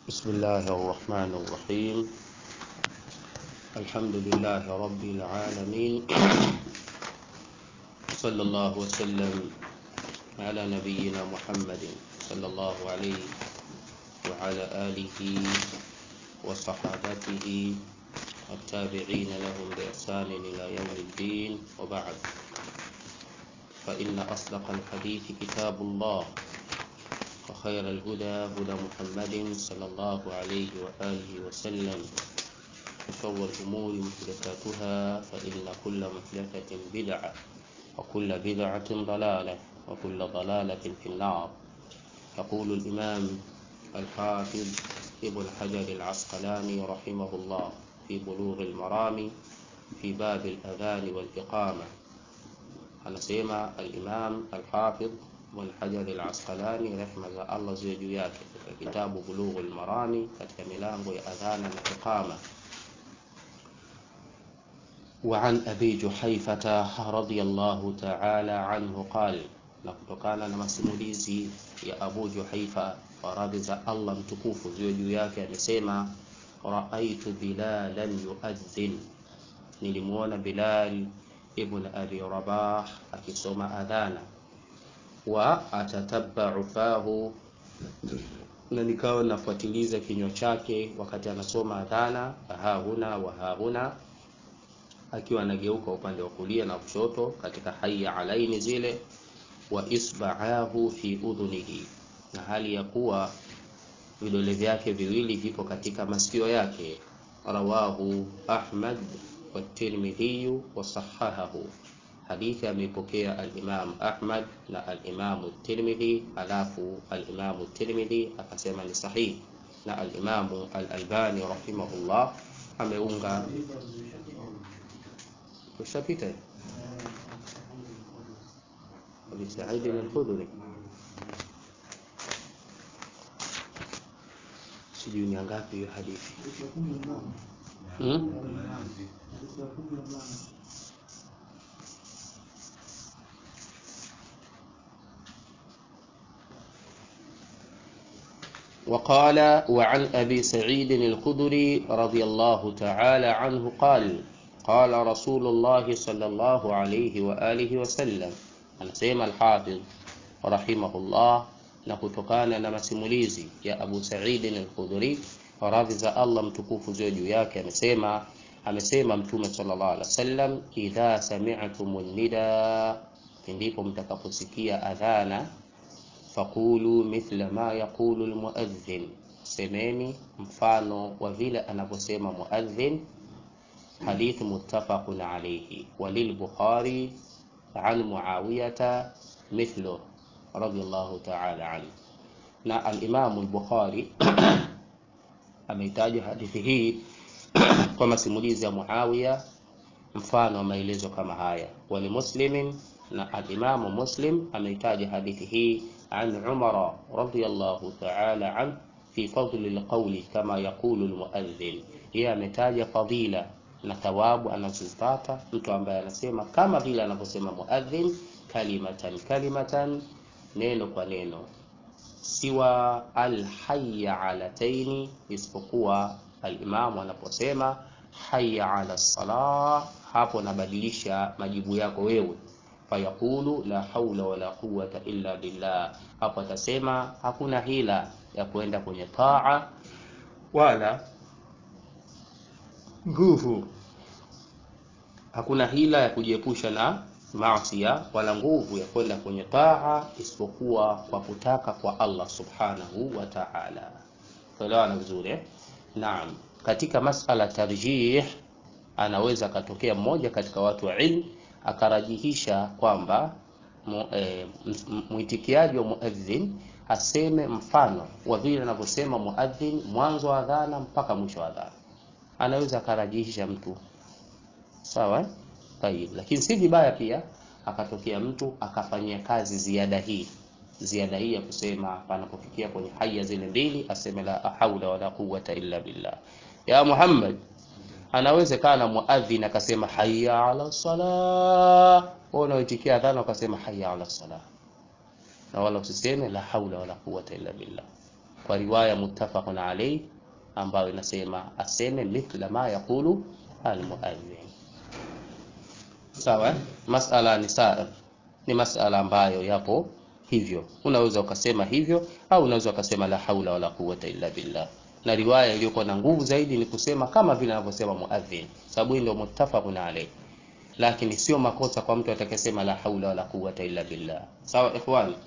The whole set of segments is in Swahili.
بسم الله الرحمن الرحيم. الحمد لله رب العالمين، صلى الله وسلم على نبينا محمد صلى الله عليه وعلى آله وصحابته والتابعين لهم بإحسان إلى يوم الدين، وبعد، فإن أصدق الحديث كتاب الله، وخير الهدى هدى محمد صلى الله عليه وآله وسلم، وشر الأمور محدثاتها، فإن كل محدثة بدعة، وكل بدعة ضلالة، وكل ضلالة في النار. يقول الإمام الحافظ ابن حجر العسقلاني رحمه الله في بلوغ المرام في باب الأذان والإقامة. anasema al-Imam al-Hafidh Ibn Hajar al-Asqalani rehma za Allah ziwe juu yake katika kitabu Bulughul Marami katika milango ya adhana na iqama. Wa an Abi Juhayfah radhiyallahu ta'ala anhu qala, na kutokana na masimulizi ya Abu Juhayfa radhi za Allah mtukufu ziwe juu yake amesema, ra'aytu Bilalan yu'adhdhin, nilimuona Bilal ibn Abi Rabah akisoma adhana, wa atatabba'u fahu, na nikawa nafuatiliza kinywa chake wakati anasoma adhana, hahuna wa hahuna, akiwa anageuka upande wa kulia na kushoto katika hayya alaini zile, wa isba'ahu fi udhunihi, na hali ya kuwa vidole vyake viwili vipo katika masikio yake. Rawahu Ahmad wa Tirmidhi wa sahahahu, hadithi ameipokea al-Imam Ahmad na al-Imam Tirmidhi, alafu al-Imam Tirmidhi akasema ni sahihi, na al-Imam al-Albani rahimahullah ameunga kushapita Abi Sa'id al-Khudri. Sijui ni ngapi hiyo hadithi. وقال وعن أبي سعيد الخدري رضي الله تعالى عنه قال قال رسول الله صلى الله عليه وآله وسلم. anasema al-Hafidh rahimahullah, na kutokana na masimulizi ya Abu Sa'id al-Khudri radhi za Allah mtukufu ziwe juu yake amesema Mtume sallallahu alaihi wasallam, idha sami'tumun nida, ndipo mtakaposikia adhana, faqulu mithla ma yaqulu almuadhdhin, semeni mfano wa vile anavyosema muadhdhin. Hadith muttafaqun alayhi, walil Bukhari an Muawiyah mithlu radiyallahu ta'ala anhu. Na al-Imam al-Bukhari ameitaja hadithi hii kwa masimulizi ya Muawiya mfano wa maelezo kama haya. Wali Muslimin, na al-Imam Muslim ameitaja hadithi hii an Umar radhiyallahu ta'ala an fi fadli al-qawli kama yaqulu al-muadhdhin, yeye ametaja fadila na thawabu anazozipata mtu ambaye anasema kama vile anavyosema muadhdhin, kalimatan kalimatan, neno kwa neno, siwa al-hayya alataini, isipokuwa al-Imam anaposema hayya ala salah, hapo nabadilisha majibu yako wewe, fayaqulu la hawla wala quwwata illa billah, hapo atasema hakuna hila ya kwenda kwenye taa wala nguvu, hakuna hila ya kujiepusha na maasi wala nguvu ya kwenda kwenye taa isipokuwa kwa kutaka kwa Allah subhanahu wa ta'ala. Tuelewana vizuri? Naam. Katika masala tarjih, anaweza katokea mmoja katika watu wa ilmu akarajihisha kwamba muitikiaji wa muadhdhin aseme mfano wa vile anavyosema muadhdhin mwanzo wa adhana mpaka mwisho wa adhana. Anaweza akarajihisha mtu, sawa? Tayeb, lakini si vibaya pia akatokea mtu akafanyia kazi ziada hii ya kusema panapofikia kwenye haya zile mbili aseme la haula wala quwwata illa billah. Ya Muhammad, anaweza kana muadhin akasema hayya ala salah, unaitikia adhana ukasema hayya ala salah, na wala usiseme la haula wala quwwata illa billah. kwa riwaya muttafaqun alayh ambayo inasema aseme mithla ma yaqulu almuadhdhin. Sawa, masala ni sawa, ni masala ambayo yapo hivyo. Unaweza ukasema hivyo au unaweza ukasema la haula wala quwwata illa billah, na riwaya iliyokuwa na nguvu zaidi ni kusema kama vile anavyosema muadhdhin, sababu hii ndio muttafaqun alayh. Lakini sio makosa kwa mtu atakayesema la haula wala quwwata illa billah. Sawa ikhwan,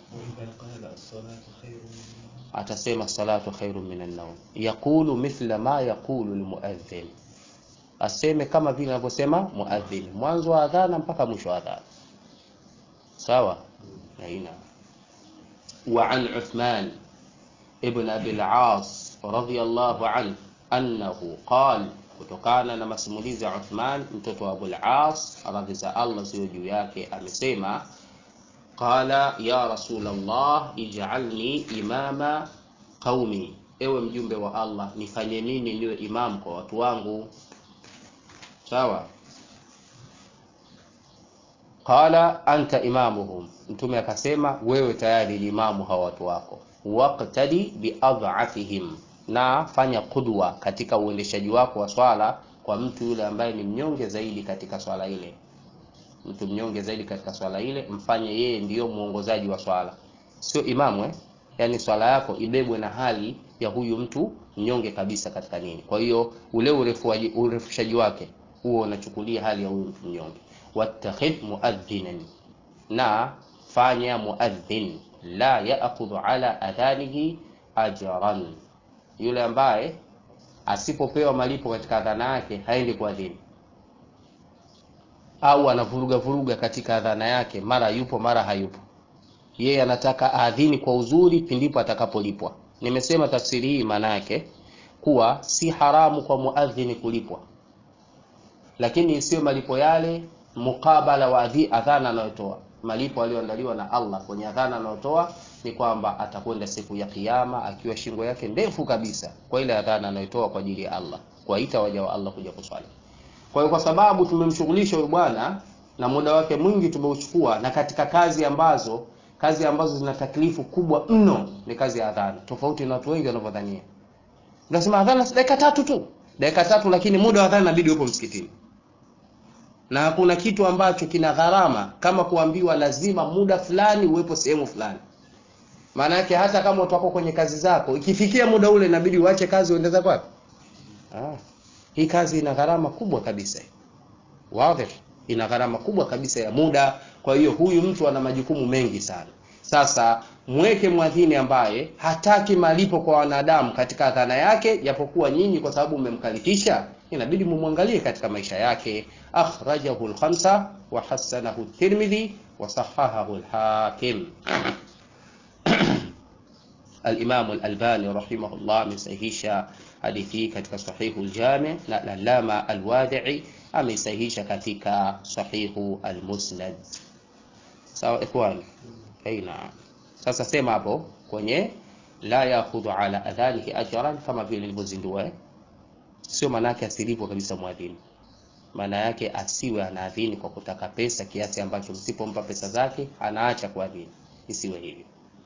atasema salatu khairun minan nawm, yaqulu mithla ma yaqulu almuadhdhin, aseme kama vile anavyosema muadhdhin mwanzo wa adhana mpaka mwisho wa adhana. Sawa. Aina wa an Uthman ibn Abi al-As radiyallahu anhu annahu qala, kutokana na masimulizi ya Uthman mtoto wa Abu al-As radhi za Allah ziwe juu yake amesema, qala ya Rasulullah ij'alni imama qaumi, ewe mjumbe wa Allah nifanye nini niwe imam kwa watu wangu. Sawa. Qala anta imamuhum, mtume akasema wewe tayari ni imamu hawa watu wako. Waqtadi biadhafihim, na fanya qudwa katika uendeshaji wako wa swala kwa mtu yule ambaye ni mnyonge zaidi katika swala ile. Mtu mnyonge zaidi katika swala ile mfanye yeye ndiyo muongozaji wa swala, sio imamu yani swala yako ibebwe na hali ya huyu mtu mnyonge kabisa katika nini. Kwa hiyo ule urefushaji wake huo unachukulia hali ya huyu mtu mnyonge. Wattakhidh muadhdhinan, na fanya muadhdhin la ya'khudhu ala adhanihi ajran, yule ambaye asipopewa malipo katika adhana yake haendi kuadhini, au anavuruga katika adhana yake, mara yupo mara hayupo. Yeye anataka adhini kwa uzuri pindipo atakapolipwa. Nimesema tafsiri hii maana yake kuwa si haramu kwa muadhini kulipwa, lakini isiyo malipo yale mukabala wa adhana anayotoa. Malipo aliyoandaliwa na Allah kwenye adhana anayotoa ni kwamba atakwenda siku ya kiyama akiwa shingo yake ndefu kabisa kwa ile adhana anayotoa kwa ajili ya Allah, kuwaita waja wa Allah kuja kuswali. Kwa hiyo kwa sababu tumemshughulisha huyu bwana na muda wake mwingi tumeuchukua, na katika kazi ambazo zina taklifu kubwa mno ni kazi ya adhana, tofauti na watu wengi wanavyodhania. Unasema adhana dakika 3 tu, dakika 3, lakini muda wa adhana inabidi upo msikitini. Na hakuna kitu ambacho kina gharama kama kuambiwa lazima muda fulani uwepo sehemu fulani. Maana yake hata kama utakuwa kwenye kazi zako, ikifikia muda ule inabidi uache kazi uende zako wapi? Hii kazi ina gharama kubwa kabisa. Wazi, ina gharama kubwa kabisa ya muda. Kwa hiyo huyu mtu ana majukumu mengi sana. Sasa mweke mwadhini ambaye hataki malipo kwa wanadamu katika adhana yake, japokuwa nyinyi kwa sababu mmemkalifisha inabidi mumwangalie katika maisha yake. Akhrajahu al-khamsa wa hasanahu at-Tirmidhi wa sahahahu al-Hakim. Al-Imam al-Albani rahimahullah amesahihisha hadithi katika sahihu al-Jami', na al-Allama al-Wadi'i amesahihisha katika sahihu al-Musnad. Sawa ikhwan? Aina. Sasa sema hapo kwenye la ya'khudhu ala adhanihi ajran, kama vile nilivyozindua sio maana yake asilipwe kabisa muadhini. Maana yake asiwe anaadhini kwa kutaka pesa kiasi ambacho msipompa pesa zake anaacha kuadhini, isiwe hivyo.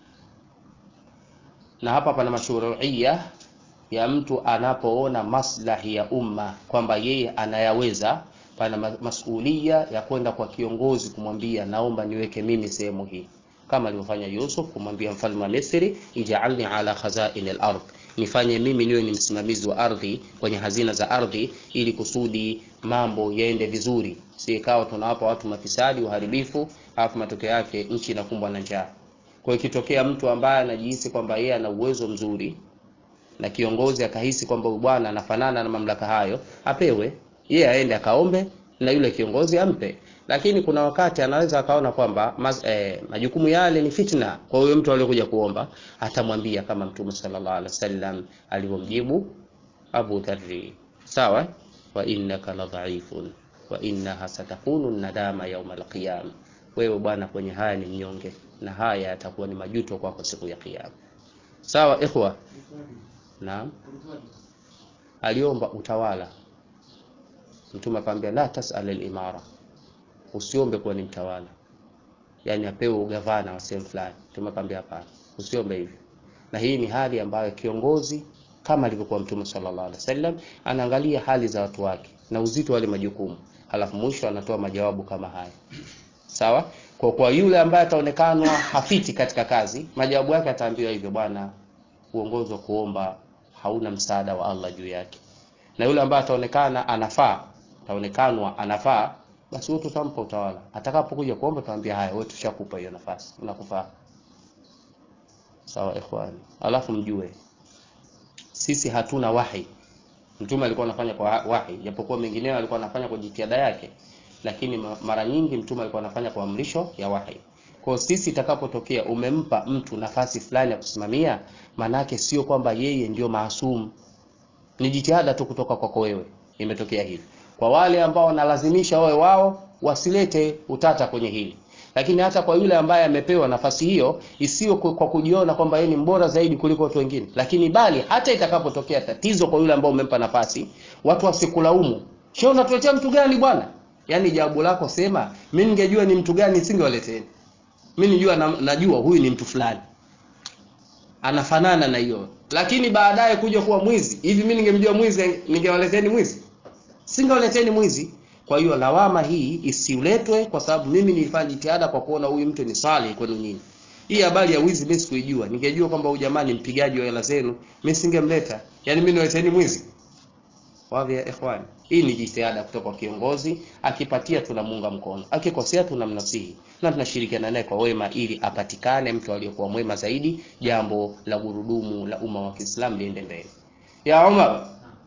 Na hapa pana mashru'iyya ya mtu anapoona maslahi ya umma kwamba yeye anayaweza, pana masuhulia ya kwenda kwa kiongozi kumwambia naomba niweke mimi sehemu hii, kama alivyofanya Yusuf kumwambia mfalme wa Misri, ij'alni ala khazain al-ard, nifanye mimi niwe ni msimamizi wa ardhi, kwenye hazina za ardhi, ili kusudi mambo yaende vizuri. Si ikawa tunawapa watu mafisadi uharibifu, alafu matokeo yake nchi inakumbwa na njaa. Kwa hiyo kitokea mtu ambaye anajihisi kwamba yeye ana uwezo mzuri na kiongozi akahisi kwamba bwana anafanana na mamlaka hayo, apewe, yeye aende akaombe na yule kiongozi ampe. Lakini kuna wakati anaweza akaona kwamba majukumu yale ni fitna kwa huyo mtu aliyokuja kuomba, atamwambia kama Mtume sallallahu alaihi wasallam alivyomjibu Abu Dharr. Sawa, wa innaka la dha'ifun wa innaha satakunu nadama yawm al-qiyam, wewe bwana kwenye haya ni mnyonge na haya yatakuwa ni majuto kwako siku ya kiyama. Sawa ikhwa? Naam. Aliomba utawala. Mtume akamwambia la tas'al al-imara, usiombe kuwa ni mtawala, yani apewe ugavana wa sehemu fulani. Mtume akamwambia hapana, usiombe hivyo. Na hii ni hali ambayo kiongozi kama alivyokuwa Mtume sallallahu alaihi wasallam anaangalia hali za watu wake na uzito wale majukumu, halafu mwisho anatoa majawabu kama haya. Sawa? Kwa yule ambaye ataonekana hafiti katika kazi, majawabu yake ataambiwa hivyo, bwana, uongozi wa kuomba hauna msaada wa Allah juu yake. Na yule ambaye ataonekana anafaa, basi wewe tutampa utawala. Atakapokuja kuomba tutamwambia haya, wewe tushakupa hiyo nafasi, unakufaa. Sawa ikhwani? Alafu mjue sisi hatuna wahi. Mtume alikuwa anafanya kwa wahi, japokuwa mengineo alikuwa anafanya kwa jitihada yake, lakini mara nyingi Mtume alikuwa anafanya kwa amrisho ya wahi. Kwa sisi itakapotokea umempa mtu nafasi fulani ya kusimamia, manake sio kwamba yeye ndio maasum. Ni jitihada tu kutoka kwako wewe imetokea hivi. Kwa wale ambao wanalazimisha wao wasilete utata kwenye hili. Lakini hata kwa yule ambaye amepewa nafasi hiyo, isiyo kwa kujiona kwamba yeye ni mbora zaidi kuliko watu wengine, lakini bali hata itakapotokea tatizo kwa yule ambao umempa nafasi, watu wasikulaumu. Sio unatuletea mtu gani bwana? Yaani jawabu lako sema, mimi ningejua ni mtu gani singewaleteni. Mimi najua huyu ni mtu fulani, anafanana na hiyo. Lakini baadaye kuja kuwa mwizi, hivi mimi ningemjua mwizi ningewaleteni mwizi? Singewaleteni mwizi. Kwa hiyo lawama hii isiuletwe kwa sababu mimi nilifanya jitihada kwa kuona huyu mtu ni salih kwenu nyinyi. Hii habari ya wizi mimi sikuijua. Ningejua kwamba huyu jamaa ni mpigaji wa hela zenu, mimi singemleta. Yaani mimi niwaleteni mwizi? Wapi ya ikhwani? Hii ni jitihada kutoka kwa kiongozi, akipatia tunamuunga mkono, akikosea tunamnasihi na tunashirikiana naye kwa wema ili apatikane mtu aliyokuwa mwema zaidi, jambo la gurudumu la umma wa Kiislamu liende mbele. Ya Umar,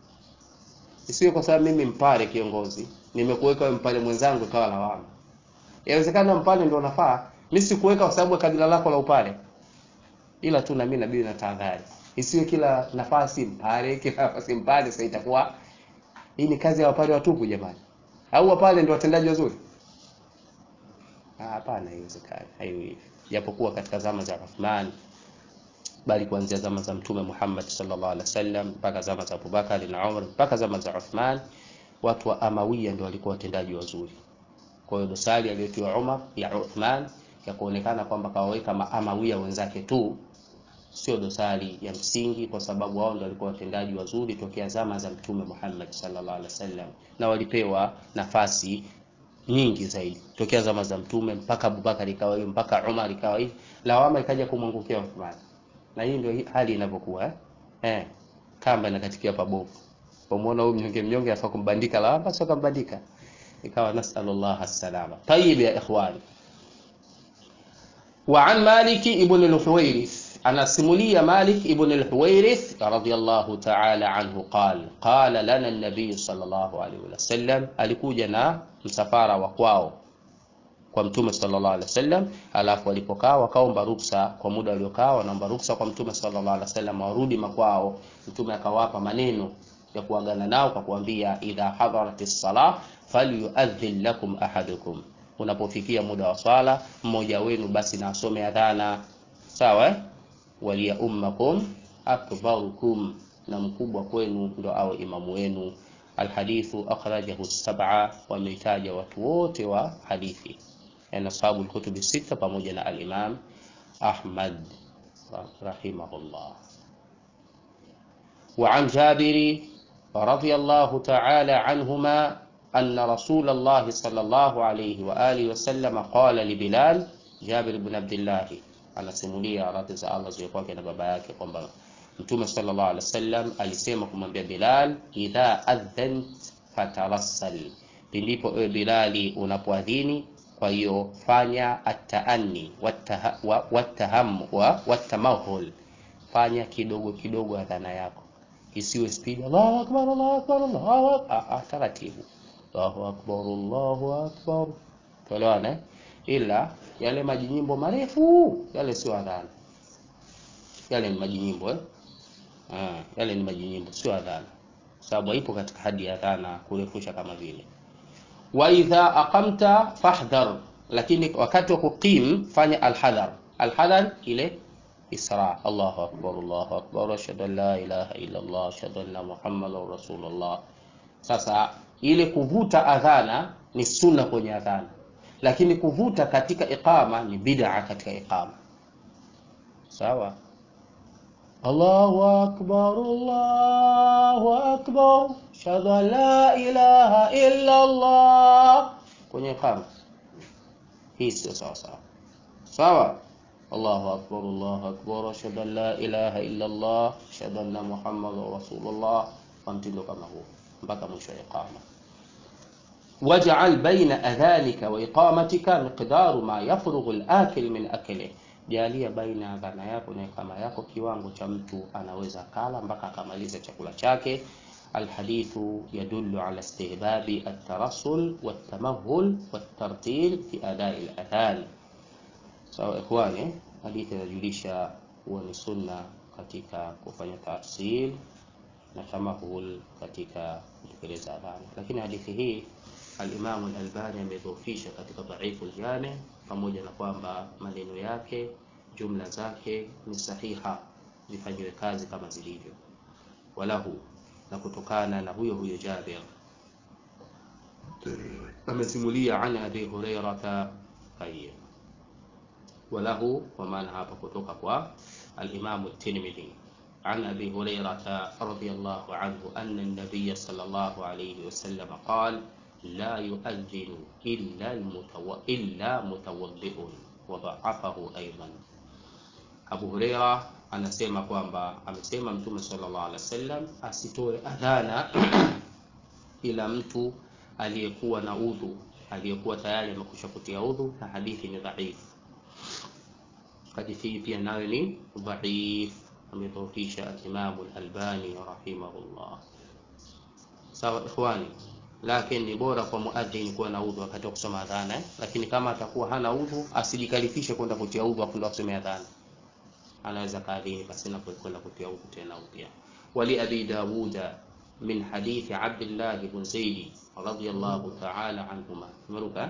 isiwe kwa sababu mimi mpare kiongozi, nimekuweka wewe mpare mwenzangu kawa lawama. Inawezekana mpare ndio unafaa, mimi sikuweka kwa sababu ya kabila lako la upare. Ila tu na mimi nabii na tahadhari. Isiwe kila nafasi mpare, kila nafasi mpare, sasa itakuwa hii ni kazi ya wapare watupu jamani. Au wapare ndio watendaji wazuri? Hapana, haiwezekani. Haiwi. Japokuwa katika zama za Uthman, bali kuanzia zama za Mtume Muhammad sallallahu alaihi wasallam mpaka zama za Abubakar na Umar mpaka zama za Uthman, watu wa Amawiya ndio walikuwa watendaji wazuri. Kwa hiyo dosari aliyotiwa Umar ya Uthman ya kuonekana kwamba kawaweka Amawiya wenzake tu, sio dosari ya msingi, kwa sababu wao ndio walikuwa watendaji wazuri tokea zama za Mtume Muhammad sallallahu alaihi wasallam, na walipewa nafasi nyingi zaidi tokea zama za Mtume mpaka Abubakar ikawa hiyo, mpaka Umar ikawa hiyo, lawama ikaja kumwangukia Uthman. Na hii ndio hali inavyokuwa kamba inakatikia pabovu. Umeona huyu mnyonge afaa kumbandika lawama, sio kumbandika. Ikawa nasallallahu as-salama. Tayib ya ikhwani. Wa an Malik ibn al-Huwairith, anasimulia Malik ibn al-Huwairith radiyallahu ta'ala anhu qala lana an-nabiy sallallahu alayhi wasallam, alikuja na msafara wa kwao kwa Mtume sallallahu alaihi wasallam, alafu walipokaa wakaomba ruksa. Kwa muda waliokaa wanaomba ruksa kwa Mtume sallallahu alaihi wasallam warudi makwao. Mtume akawapa maneno ya kuagana nao kwa kuambia, idha hadaratis salah falyu'adhdhin lakum ahadukum, unapofikia muda wa swala mmoja wenu basi na asome adhana. Sawa? Waliya ummakum akbarukum, na mkubwa kwenu ndo awe imamu wenu. Alhadithu akhrajahu as-sab'a, wameitaja watu wote wa hadithi na ashabu al-kutub as-sita pamoja na al-Imam Ahmad rahimahullah. Wa an Jabir radiyallahu ta'ala anhuma anna Rasulullah sallallahu alayhi wa alihi wasallam qala li Bilal, Jabir ibn Abdullah anasimulia radhi za Allah ziwe kwake na baba yake kwamba Mtume sallallahu alaihi wasallam alisema kumwambia Bilal, idha adhant fatarassal, ndipo ewe Bilali unapoadhini, kwa hiyo fanya at-ta'anni wat-tamahul, fanya kidogo kidogo adhana yako, isiwe speed Allahu akbar Allahu akbar Allahu akbar, taratibu Allahu akbar Allahu akbar, tolewana. Ila yale majinyimbo marefu yale sio adhana, yale ni majinyimbo yale ni majinyimbo, sio adhana, sababu haipo katika hadi ya adhana kurefusha kama vile. Wa idha aqamta fahdhar, lakini wakati wa kuqim fanya alhadhar. Alhadhar ile isra, Allahu akbar ashhadu an la ilaha illa Allah ashhadu anna muhammadar rasulullah. Sasa ile kuvuta adhana ni sunna kwenye adhana, lakini kuvuta katika iqama ni bid'a katika iqama. Sawa? Allahu akbar, Allahu akbar, ashhadu an la ilaha illa Allah kwenye iqama. Hii sio sawa sawa. Sawa? Allahu akbar, Allahu akbar, ashhadu an la ilaha illa Allah, ashhadu anna Muhammadar Rasulullah, kwa mtindo kama huo mpaka mwisho wa iqama. Waj'al baina adhanika wa iqamatika miqdaru ma yafrughu al-akil min akli, jalia baina adhana yako na iqama yako kiwango cha mtu anaweza kala mpaka akamaliza chakula chake. Alhadithu yadullu ala istihbabi at-tarassul wat-tamahhul wat-tartil fi ada'i al-adhan. Sawa ikhwani, hadithi inajulisha huwa ni sunna katika kufanya tarsil na tamahul katika kutekeleza adhan. Lakini hadithi hii al-Imam al-Albani amedhoofisha katika Dhaifu al-Jami, pamoja na kwamba maneno yake jumla zake ni sahiha, zifanywe kazi kama zilivyo. Walahu, na kutokana na huyo Jabir amesimulia an Abi Hurairah hayy. Walahu, kwa maana hapa kutoka kwa al-Imam at-Tirmidhi عن أبي هريرة رضي الله عنه أن النبي صلى الله عليه وسلم قال لا يؤذن إلا متوضئ وضعفه أيضا. Abu Huraira anasema kwamba amesema Mtume sallallahu alaihi wasallam asitoe adhana ila mtu aliyekuwa na udhu, aliyekuwa tayari amekwisha kutia udhu, na hadithi ni dhaifu. Hadithi hii pia nayo ni dhaifu, amedhoofisha al-Imam al-Albani rahimahullah. Sawa ikhwani, lakini ni bora kwa muadhin kuwa na udhu wakati wa kusoma adhana, lakini kama atakuwa hana udhu asijikalifishe kwenda kutia udhu akwenda kusoma adhana, anaweza kaadhini basi na kwenda kutia udhu tena upya. Wali Abi Dawud min hadith Abdullah ibn Zayd radiyallahu ta'ala anhuma maruka,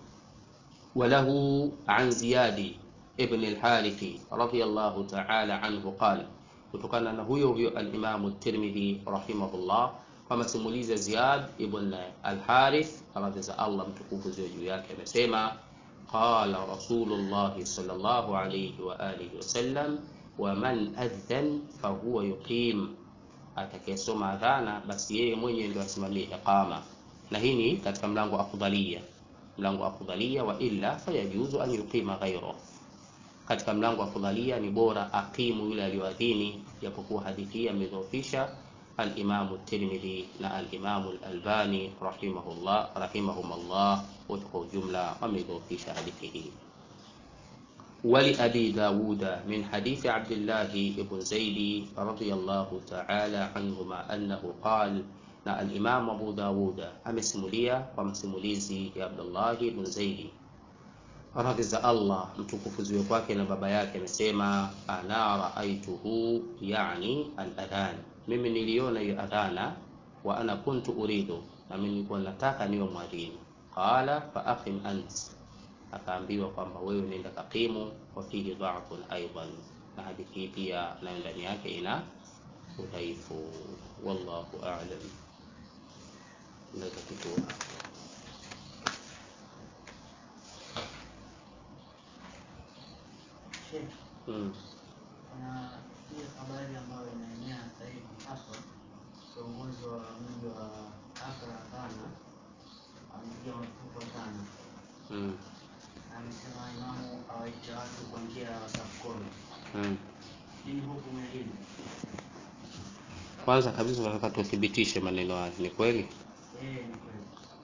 walahu an Ziyad ibn al-Harithi radiyallahu ta'ala anhu qala, kutokana na huyo al-Imam at-Tirmidhi rahimahullah kama simuliza Ziyad ibn al-Harith radhiya Allah mtukufu juu yake amesema qala Rasulullah sallallahu alayhi wa alihi wasallam wa man adhan fa huwa yuqim, atakayesoma adhana basi yeye mwenyewe ndio asimamie iqama. Na hii ni katika mlango wa afdhalia, wa illa fayajuzu an yuqima ghayruhu. Katika mlango wa afdhalia ni bora aqimu yule aliyoadhini, japokuwa hadithi amedhoofisha al-Imam at-Tirmidhi na al-Imam al-Albani rahimahumullah, wote kwa ujumla wamedhoofisha hadithi hii. Wali Abi Dawud min hadith Abdullah ibn Zayd radiyallahu ta'ala anhuma annahu qala, na al-Imam Abu Dawud amesimulia kwa msimulizi ya Abdullah ibn Zayd radhiya Allah mtukufu ziwe kwake na baba yake, amesema ana raaituhu, yani al-adhan, mimi niliona hiyo adhana, wa ana kuntu uridu, na mimi nilikuwa nataka niwe mwadhini. Qala fa aqim ant, akaambiwa kwamba wewe nenda kaqimu. Wa fihi dha'fun aidan, na hadithi pia na ndani yake ina udhaifu. Wallahu a'lam. Natakitua na hii habari ambayo inaenea sasa hivi hapa, kiongozi wa mji wa Accra Ghana amepiga marufuku sana. Amesema imamu awaite watu kwa njia ya WhatsApp call. Nini hukumu ya hili? Kwanza kabisa nataka tuthibitishe maneno haya ni kweli. Ni kweli.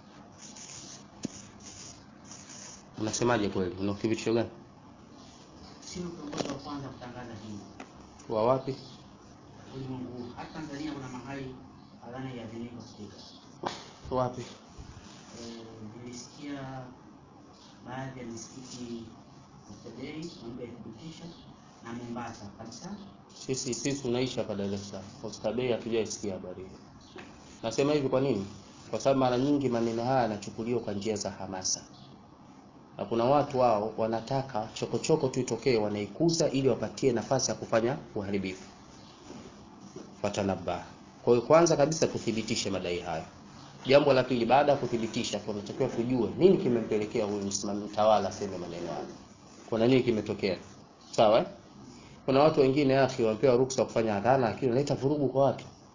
Unasemaje kweli? Unathibitisha gani? Sio kiongozi wa kwanza kutangaza hili. Wa wapi? Ulimwengu. Hata Tanzania kuna mahali adhana ya dini kusikika. Wapi? Nilisikia baadhi ya misikiti Mtedei ambaye kutisha na Mombasa kabisa. Sisi tunaishi hapa Dar es Salaam. Mtedei hatujasikia habari hiyo. Nasema hivi kwa nini? Kwa sababu mara nyingi maneno haya yanachukuliwa kwa njia za hamasa. Na kuna watu wao wanataka chokochoko tu itokee, wanaikuza ili wapatie nafasi ya kufanya uharibifu. Fatanabba. Kwa hiyo kwanza kabisa tuthibitishe madai haya. Jambo la pili, baada ya kuthibitisha tunatakiwa tujue nini kimempelekea huyu msimamizi mtawala aseme maneno haya. Kuna nini kimetokea? Sawa? Kuna watu wengine akhi wapewa ruhusa kufanya adhana, lakini analeta vurugu kwa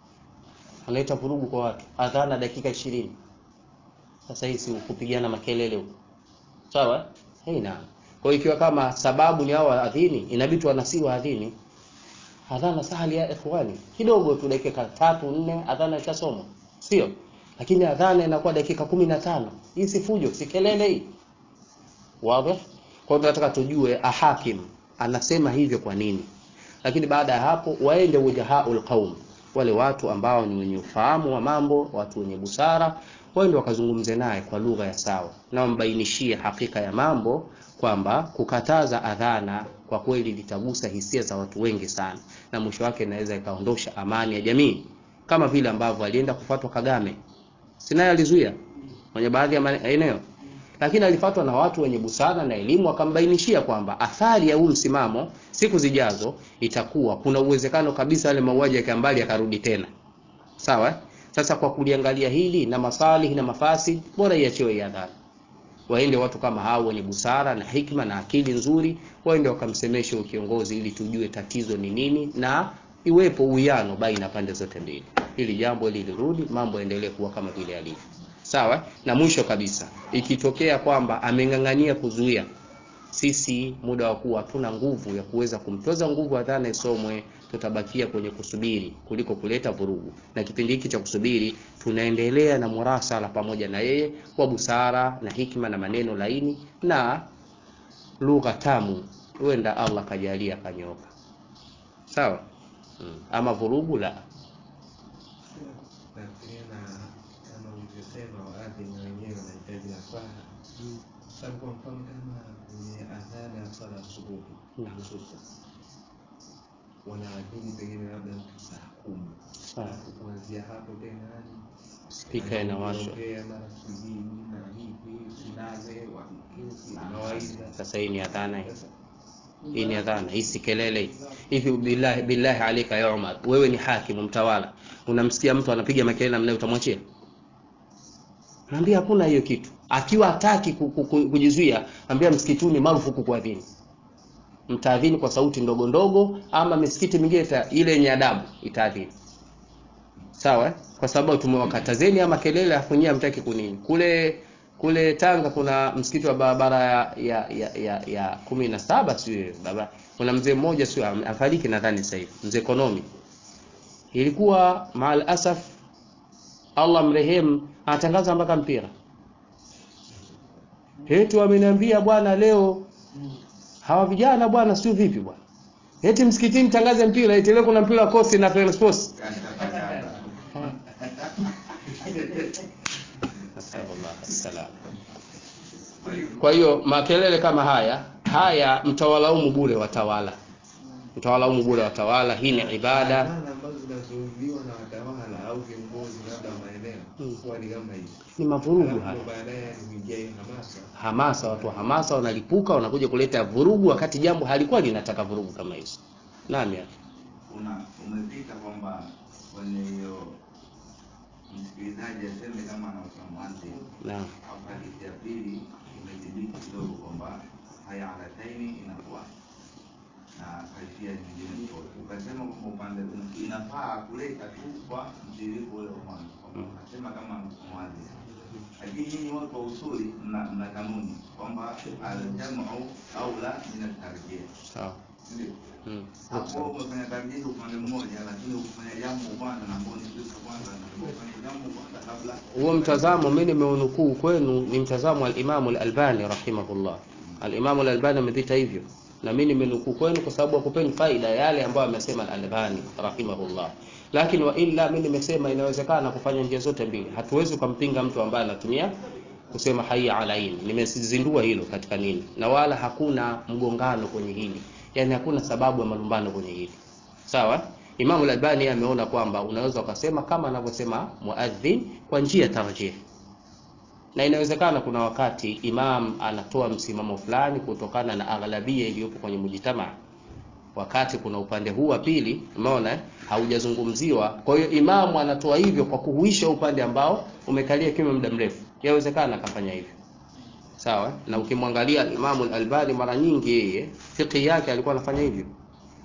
watu. Adhana dakika 20. Sasa hii si kupigana makelele huko. Sawa? Haina. Kwa hiyo ikiwa kama sababu ni hao adhini, inabidi wanasiwa adhini. Adhana sahali ya ikhwani. Kidogo tu dakika 3-4 adhana itasomwa. Sio? Lakini adhana inakuwa dakika 15. Hii si fujo, si kelele hii. Wazi? Kwa hiyo tunataka tujue ahakim anasema hivyo kwa nini. Lakini baada ya hapo waende wujahaul qaum, wale watu ambao ni wenye ufahamu wa mambo, watu wenye busara, waende wakazungumze naye kwa lugha ya sawa na wambainishie hakika ya mambo, kwamba kukataza adhana kwa kweli litagusa hisia za watu wengi sana, na mwisho wake inaweza ikaondosha amani ya jamii, kama vile ambavyo alienda kufuatwa Kagame. Sinaye alizuia kwenye baadhi ya maeneo, lakini alifuatwa na watu wenye busara na elimu, akambainishia kwamba athari ya huu msimamo siku zijazo itakuwa kuna uwezekano kabisa yale mauaji ya Kambali yakarudi tena. Sawa? Sasa kwa kuliangalia hili na masalihi na mafasi, bora iachiwe ya adhana. Waende watu kama hao wenye busara na hikma na akili nzuri, waende wakamsemeshe kiongozi ili tujue tatizo ni nini, na iwepo uwiano baina pande zote mbili. Hili jambo lirudi, mambo yaendelee kuwa kama vile yalivyo. Sawa? Na mwisho kabisa, ikitokea kwamba amengangania kuzuia, sisi muda wa kuwa hatuna nguvu ya kuweza kumtoza nguvu adhana isomwe, tutabakia kwenye kusubiri kuliko kuleta vurugu. Na kipindi hiki cha kusubiri tunaendelea na murasala pamoja na yeye kwa busara na hikima na maneno laini na lugha tamu, huenda Allah kajalia kanyoka. Sawa? Ama vurugu la sababu kwa mfano kama kwenye adhana ya sala asubuhi wanaadhini pengine labda saa 10, kuanzia hapo tena speaker inawashwa. Sasa hii ni adhana hii ni adhana, hii si kelele hivi. Billahi alika ya Umar, wewe ni hakimu mtawala, unamsikia mtu anapiga makelele namna utamwachia? Naambia hakuna hiyo kitu. Akiwa hataki kujizuia, ambia msikituni marufuku kuadhini. Mtaadhini kwa sauti ndogo ndogo, ama misikiti mingine ile yenye adabu itaadhini. Sawa? Kwa sababu tumewakatazeni ama kelele afunyia mtaki kunini. Kule Tanga kuna msikiti wa barabara ya 17 sio baba. Kuna mzee mmoja sio afariki nadhani sasa hivi. Mzee Ekonomi. Ilikuwa maal asaf, Allah mrehemu, anatangaza mpaka mpira. Eti wameniambia bwana leo hawa vijana bwana sio vipi bwana. Eti msikitini tangaze mpira, eti leo kuna mpira wa Coast na Plain Sports. Kwa hiyo makelele kama haya mtawalaumu bure watawala. Mtawalaumu bure watawala, hii ni ibada. ambazo zinazuiliwa na watawala au viongozi labda maeneo kwa ni kama hivi. Ni mavurugu haya. Baadaye ni hamasa, watu wa hamasa wanalipuka, wanakuja kuleta vurugu wakati jambo halikuwa linataka vurugu kama hizo. Nani hapa? Umepita kwamba kwenye hiyo msikilizaji aseme kama anaotamwazi. Naam. Au hadithi ya pili imethibiti kidogo kwamba haya alataini inakuwa na kaifia nyingine tofauti. Ukasema kwamba upande inafaa kuleta tu kwa mtiririko ule wa mwanzo. Unasema kama mwazi. Lakini nyinyi watu wa usuli mna kanuni kwamba al-jam'u au la min at-tarjih. Sawa. Ndio. Hapo umefanya tarjih upande mmoja, lakini ukifanya jambo kwanza na mboni kisha kwanza na kufanya jambo kwanza kabla. Huo mtazamo mimi nimeunukuu kwenu ni mtazamo al-Imam al-Albani rahimahullah. Al-Imam al-Albani amepita hivyo. Na mimi nimenukuu kwenu kwa sababu akupeni faida yale ambayo amesema al-Albani rahimahullah. Lakini wa illa mimi nimesema inawezekana kufanya njia zote mbili. Hatuwezi kumpinga mtu ambaye anatumia kusema hayya alain. Nimezindua hilo katika nini. Na wala hakuna mgongano kwenye hili. Yaani hakuna sababu ya malumbano kwenye hili. Sawa? Imam al-Albani ameona kwamba unaweza ukasema kama anavyosema muadhin kwa njia tarjih. Na inawezekana kuna wakati imam anatoa msimamo fulani kutokana na aghlabia iliyopo kwenye mujitamaa. Wakati kuna upande huu wa pili, umeona haujazungumziwa. Kwa hiyo imamu anatoa hivyo kwa kuhuisha upande ambao umekalia kimya muda mrefu. Yawezekana akafanya hivyo. Sawa? Na ukimwangalia Imam al-Albani mara nyingi yeye fiqh yake alikuwa anafanya hivyo.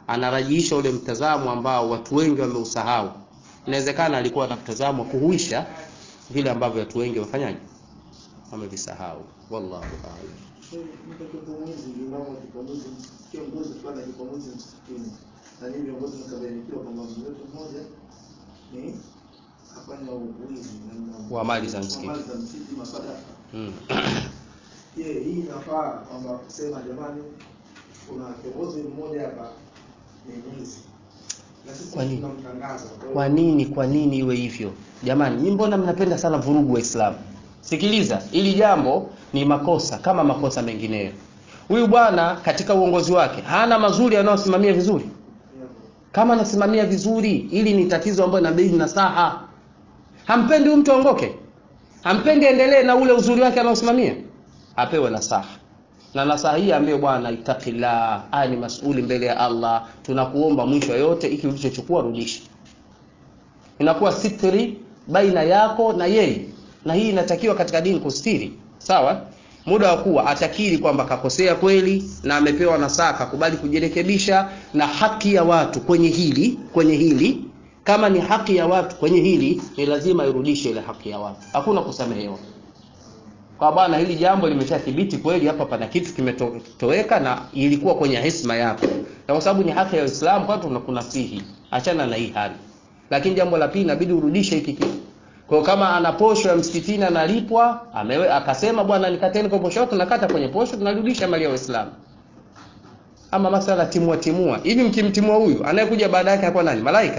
anarajiisha ule mtazamo ambao watu wengi wameusahau. Inawezekana alikuwa na mtazamo kuhuisha vile ambavyo watu wengi wafanyaje wamevisahau. Wallahu a'lam. Mtakatifu ndio kiongozi kiongozi fulani kiongozi msikitini. Na hivi viongozi mkabarikiwa kwamba mtu mmoja ni afanya uwizi wa mali za msikiti. Mali za msikiti masadaka. Hii inafaa kwamba kusema jamani kuna kiongozi mmoja hapa ni mwizi. Na sisi tunamtangaza. Kwa nini iwe hivyo? Jamani, nyinyi mbona mnapenda sana vurugu Waislamu? Sikiliza, ili jambo ni makosa kama makosa mengineyo. Huyu bwana katika uongozi wake hana mazuri anayosimamia vizuri. Kama anasimamia vizuri, ili ni tatizo ambalo inabidi nasaha. Hampendi mtu aongoke. Hampendi endelee na ule uzuri wake anaosimamia. Apewe nasaha. Na nasaha hii ambaye bwana itakila, ni masuli mbele ya Allah, tunakuomba mwisho yote iki ulichochukua rudisha. Inakuwa sitri baina yako na yeye. Na hii inatakiwa katika dini kustiri. Sawa? Muda wa kuwa atakiri kwamba kakosea kweli na amepewa nasaha kubali kujirekebisha, na haki ya watu kwenye hili kama ni haki ya watu kwenye hili ni lazima irudishe ile haki ya watu. Hakuna kusamehewa. Kwa bwana hili jambo limeshathibiti kweli hapa pana kitu kimetoweka na ilikuwa kwenye heshima yako. Na kwa sababu ni haki ya Uislamu kwa tunakunasihi. Achana na hii hali. Lakini jambo la pili inabidi urudishe hiki kitu. Kwa kama ana posho ya msikitini analipwa, akasema bwana nikateni kwa posho yako, nakata kwenye posho tunarudisha mali ya Uislamu. Ama masala timua. Hivi mkimtimua huyu, anayekuja baada yake hapo nani? Malaika.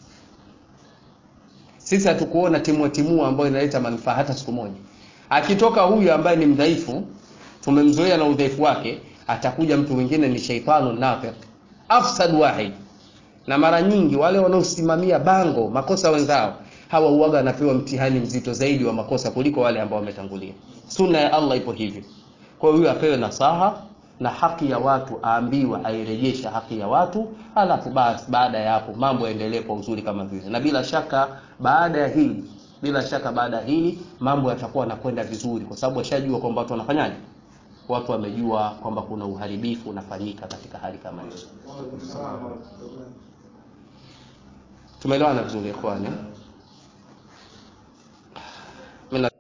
Sisi hatukuona timua ambayo inaleta manufaa hata siku moja. Akitoka huyu ambaye ni mdhaifu, tumemzoea na udhaifu wake, atakuja mtu mwingine ni shaytanu nafiq. Afsad wahid. Na mara nyingi wale wanaosimamia bango makosa wenzao, hawa huaga anapewa mtihani mzito zaidi wa makosa kuliko wale ambao wametangulia. Sunna ya Allah ipo hivi. Kwa hiyo apewe nasaha na haki ya watu aambiwa airejesha haki ya watu, alafu basi baada ya hapo mambo yaendelee kwa uzuri kama vile. Na bila shaka baada ya hili mambo yatakuwa yanakwenda vizuri kwa sababu washajua kwamba watu wanafanyaje. Watu wamejua kwamba kuna uharibifu unafanyika katika hali kama hizo. Tumeelewana vizuri ikhwani?